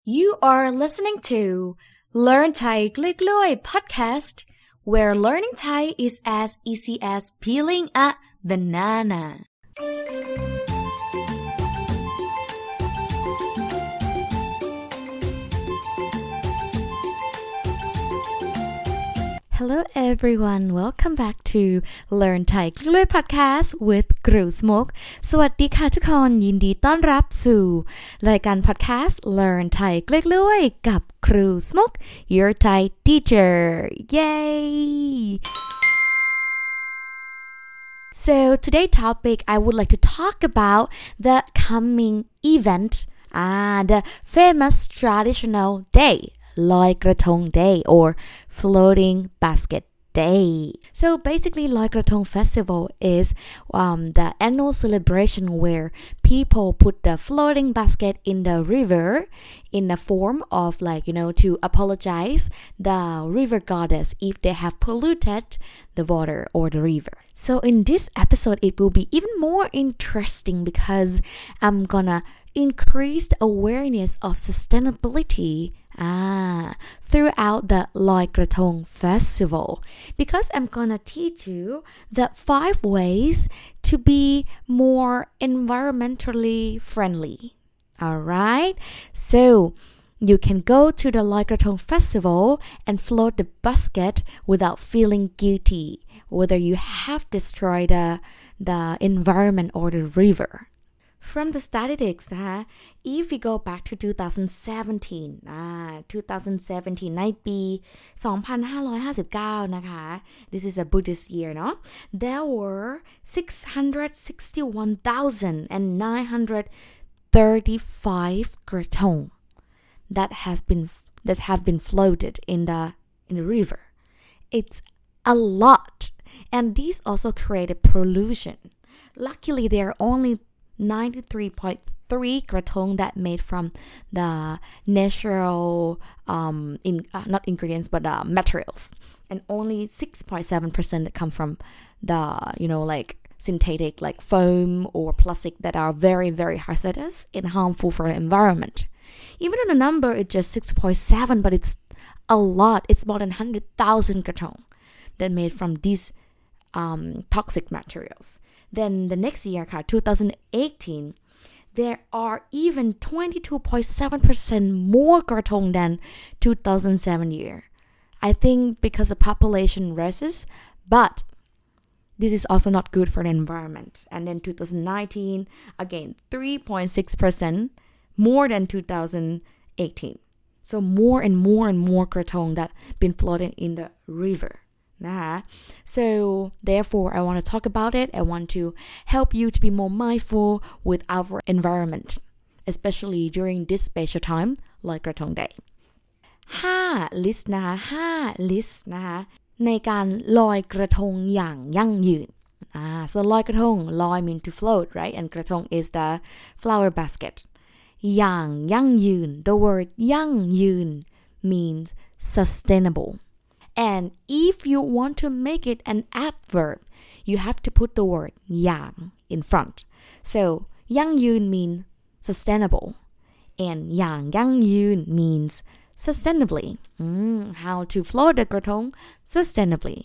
You are listening to Learn Thai กล้วยๆ podcast, where learning Thai is as easy as peeling a banana. Hello everyone, welcome back to Learn Thai กล้วยๆ podcast with ครู Smoke สวัสดีค่ะทุกคนยินดีต้อนรับสู่รายการ podcast Learn Thai กล้วยๆ กับครู Smoke your Thai teacher. Yay! So today's topic I would like to talk about the coming event, the famous traditional day, ลอยกระทง day or floating basket day. So basically ลอยกระทง festival is the annual celebration where people put the floating basket in the river in the form of to apologize the river goddess if they have polluted the water or the river. So in this episode it will be even more interesting because I'm gonna increase the awareness of sustainability throughout the ลอยกระทง festival because I'm gonna teach you the 5 ways to be more environmentally friendly. Alright? So you can go to the ลอยกระทง festival and float the basket without feeling guilty whether you have destroyed the environment or the river.From the statistics, if we go back to 2017, 2017 ในปี 2559 นะคะ This is a Buddhist year, เนาะ There were 661,935 กระทง that have been floated in the river. It's a lot, and these also created pollution. Luckily, there are only 93.3 กระทง that made from the natural not ingredients but materials, and only 6.7% that come from the synthetic foam or plastic that are very very hazardous and harmful for the environment. Even though the number is just 6.7, but it's a lot. It's more than 100,000 กระทง that made from these toxic materials.Then the next year, 2018, there are even 22.7% more กระทง than 2007 year. I think because the population rises, but this is also not good for the environment. And then 2019, again, 3.6% more than 2018. So more and more and more กระทง that been floating in the river.นะคะ So therefore I want to talk about it. I want to help you to be more mindful with our environment, especially during this special time ลอยกระทง day. 5 list นะคะ5 list นะคะในการลอยกระทงอย่างยั่งยืนSo ลอยกระทงลอย mean to float, right? And กระทง is the flower basket. อย่างยั่งยืน the word ยั่งยืน means sustainable.And if you want to make it an adverb, you have to put the word อย่าง in front. So ยั่งยืน means sustainable, and อย่างยั่งยืน means sustainably. How to float the กระทง sustainably.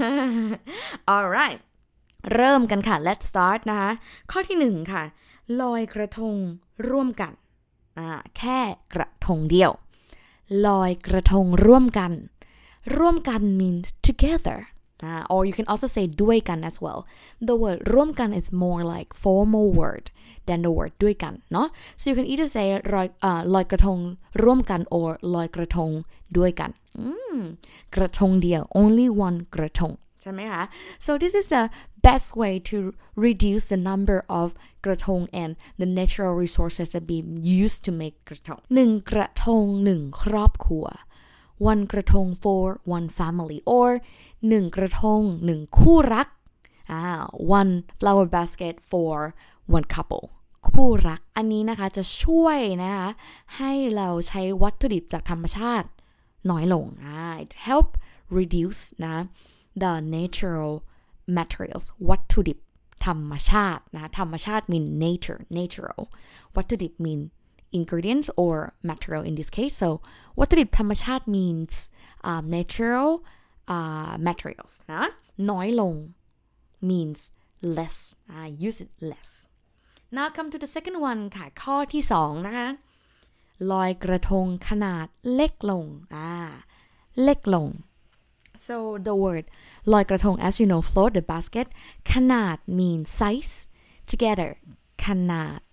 Alright, เริ่มกันค่ะ Let's start นะคะข้อที่ 1 ค่ะลอยกระทงร่วมกันแค่กระทงเดียวลอยกระทงร่วมกันร่วมกัน means together, or you can also say ด้วยกัน as well. The word ร่วมกัน is more like formal word than the word ด้วยกันเนาะ so you can either say ลอยกระทงร่วมกัน or ลอยกระทงด้วยกันกระทงเดียว only one กระทงใช่ไหมคะ so this is the best way to reduce the number of กระทง and the natural resources that be used to make กระทง1กระทง1ครอบครัวone กระทง for one family or 1กระทง1คู่รักone flower basket for one couple คู่รักอันนี้นะคะจะช่วยนะคะให้เราใช้วัตถุดิบจากธรรมชาติน้อยลงit help reduce นะ the natural materials วัตถุดิบธรรมชาตินะธรรมชาติ mean nature natural วัตถุดิบ mean ingredients or material in this case. So วัตถุดิบธรรมชาติ means natural materials นะน้อยลง means less use it less. Now come to the second one ค่ะข้อที่2นะคะลอยกระทงขนาดเล็กลงเล็กลง so the word ลอยกระทง as you know float the basket ขนาด means size together ขนาด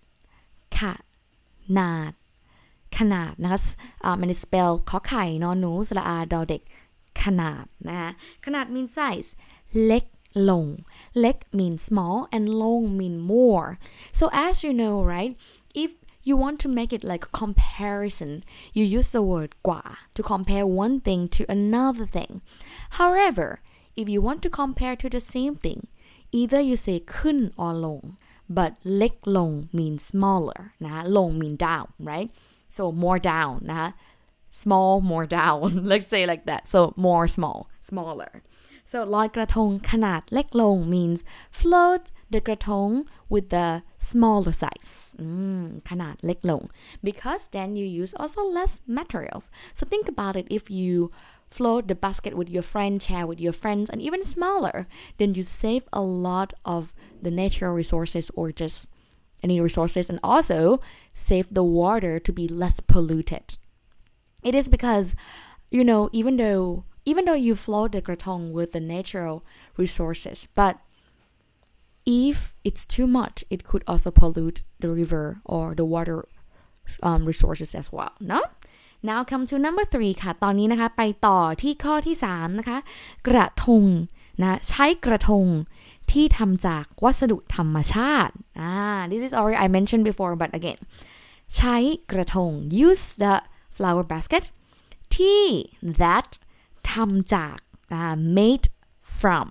นะคะมัน spell ขอไข่นอนหนูสระอาดอเด็กขนาดนะคะขนาด means size เล็กลงเล็ก means small and long mean more. So as you know, right, if you want to make it like a comparison, you use the word กว่า to compare one thing to another thing. However, if you want to compare to the same thing, either you say ขึ้น or ลง but เล็กลง means smaller นะคะลง mean down, right? So more down นะคะ small more down let's say like that. So more smaller. So ลอยกระทงขนาดเล็กลง means float the กระทง with the smaller size ขนาดเล็กลง because then you use also less materials. So think about it, if you float the basket with your friend, share with your friends, and even smaller, then you save a lot of the natural resources or just any resources, and also save the water to be less polluted. It is because, you know, even though you float the กระทง with the natural resources, but if it's too much, it could also pollute the river or the water resources as well. No? Now come to number 3 ค่ะตอนนี้นะคะไปต่อที่ข้อที่3นะคะกระทงนะใช้กระทงที่ทำจากวัสดุธรรมชาติthis is already I mentioned before, but again ใช้กระทง use the flower basket ที่ that ทำจาก made from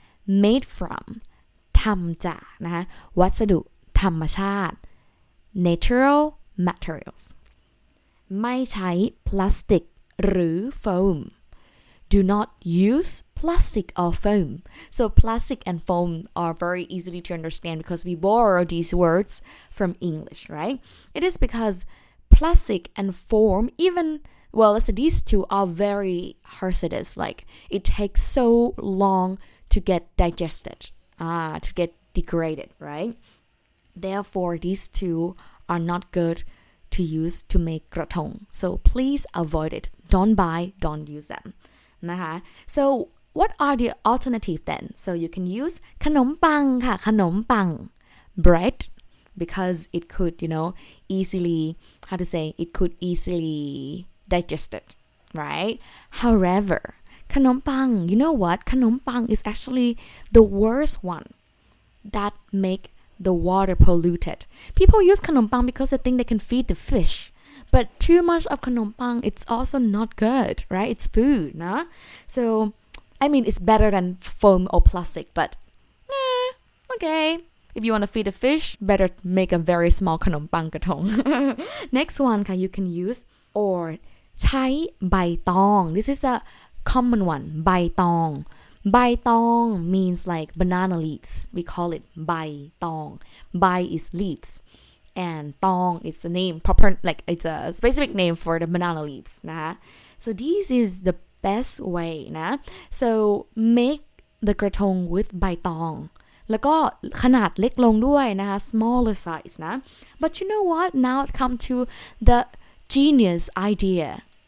ทำจากนะคะวัสดุธรรมชาติ natural materials ไม่ใช้พลาสติกหรือโฟม do not use plastic or foam. So plastic and foam are very easily to understand because we borrow these words from English, right? It is because plastic and foam, even well, let's say these two are very hazardous. Like it takes so long to get digested, to get degraded, right? Therefore, these two are not good to use to make กระทง so please avoid it. Don't buy, don't use them นะคะ so what are the alternative then? So you can use ขนมปังค่ะขนมปัง bread because it could, you know, easily it could easily digest it, right? However, ขนมปัง you know what? ขนมปังis actually the worst one that make the water polluted. People use ขนมปังbecause they think they can feed the fish. But too much of ขนมปัง, it's also not good, right? It's food, no? So, I mean, it's better than foam or plastic, but okay. If you want to feed a fish, better make a very small ขนมปังกระทง Next one ค่ะ you can use or ใช้ใบตอง This is a common one ใบตองใบตอง means like banana leaves. We call it ใบตอง ใบ is leaves and ตอง is the name proper, like it's a specific name for the banana leaves นะคะ so this is the best way นะ so make the กระทง with ใบตองแล้วก็ขนาดเล็กลงด้วยนะคะ smaller size นะ but you know what, now it come to the genius idea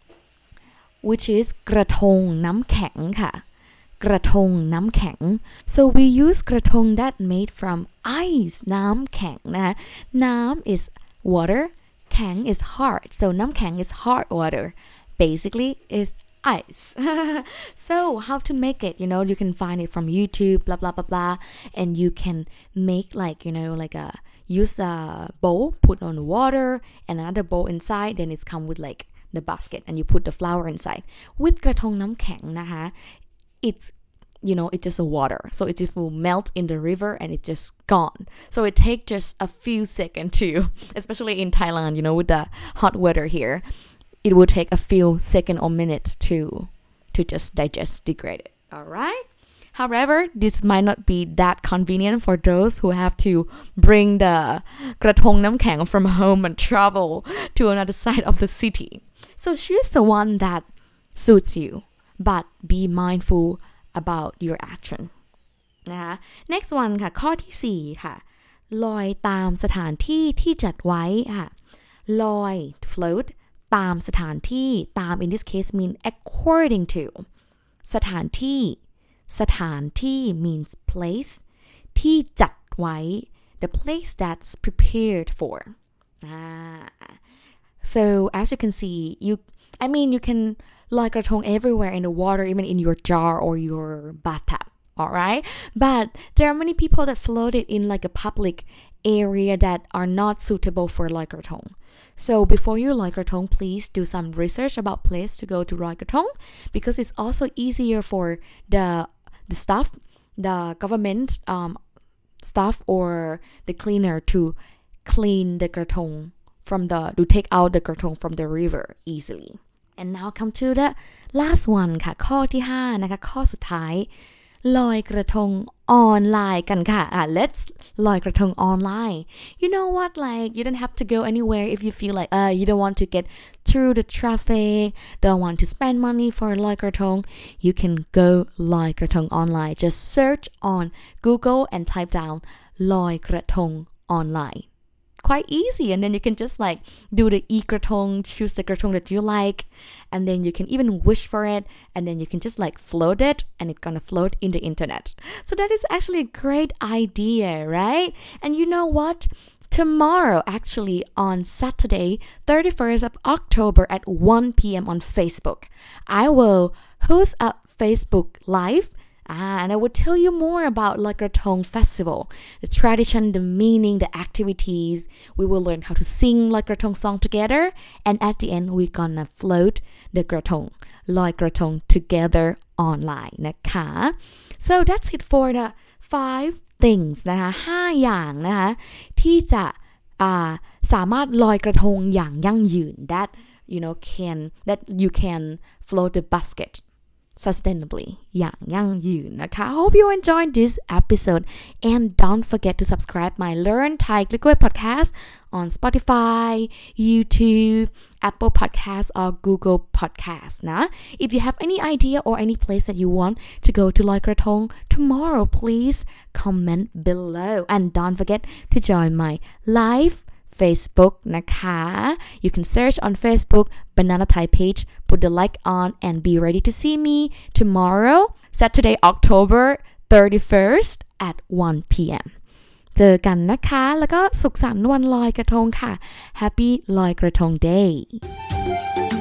which is กระทงน้ำแข็งค่ะกระทงน้ำแข็ง so we use กระทง that made from ice น้ำแข็งนะน้ำ is water แข็ง is hard, so น้ำแข็ง is hard water, basically is ice. So how to make it, you know, you can find it from YouTube, blah blah blah blah, and you can make like, you know, like a use a bowl, put on water and another bowl inside, then it's come with like the basket and you put the flour inside. With กระทงน้ำแข็งนะคะ it's, you know, it's just a water, so it just will melt in the river and it's just gone. So it takes just a few seconds too, especially in Thailand, you know, with the hot weather here, it will take a few seconds or minutes to just digest, degrade it. All right. However, this might not be that convenient for those who have to bring the กระทงน้ำแข็ง from home and travel to another side of the city. So choose the one that suits you, but be mindful about your action. นะคะ next one ค่ะข้อที่4ค่ะลอยตามสถานที่ที่จัดไว้ค่ะลอย float ตามสถานที่ตาม in this case mean according to สถานที่ means place ที่จัดไว้ the place that's prepared for. So as you can see you can ลอยกระทง everywhere in the water, even in your jar or your bathtub, alright? But there are many people that float it in like a public area that are not suitable for ลอยกระทง. So before you ลอยกระทง please do some research about place to go to ลอยกระทง because it's also easier for the staff, the government staff or the cleaner to clean the กระทง to take out the กระทง from the river easily. And now come to the last one ค่ะข้อที่5นะคะข้อสุดท้ายลอยกระทงออนไลน์กันค่ะlet's ลอยกระทง online. You know what, like you don't have to go anywhere if you feel like you don't want to get through the traffic, don't want to spend money for ลอยกระทง. You can go ลอยกระทง online. Just search on Google and type down ลอยกระทง online.Quite easy, and then you can just like do the อีกระทง choose the กระทง that you like, and then you can even wish for it, and then you can just like float it and it's gonna float in the internet. So that is actually a great idea, right? And you know what? Tomorrow, actually on Saturday 31st of October at 1 p.m. on Facebook, I will host a Facebook Live.And I will tell you more about ลอยกระทง festival, the tradition, the meaning, the activities. We will learn how to sing ลอยกระทง song together, and at the end we're gonna float the กระทงลอยกระทง together online นะคะ So that's it for the 5 things นะคะ5อย่างนะคะที่จะสามารถลอยกระทงอย่างยั่งยืน that you can float the basket.sustainably อย่างยั่งยืนนะคะ Hope you enjoyed this episode and don't forget to subscribe my Learn Thai Liquid podcast on Spotify, YouTube, Apple Podcasts or Google Podcasts นะ If you have any idea or any place that you want to go to ลอยกระทง tomorrow, please comment below and don't forget to join my live Facebook นะคะ You can search on Facebook Banana Thai page, put the like on and be ready to see me tomorrow, Saturday, October 31st at 1 p.m. เจอกันนะคะแล้วก็สุขสันต์วันลอยกระทงค่ะ Happy ลอยกระทง Day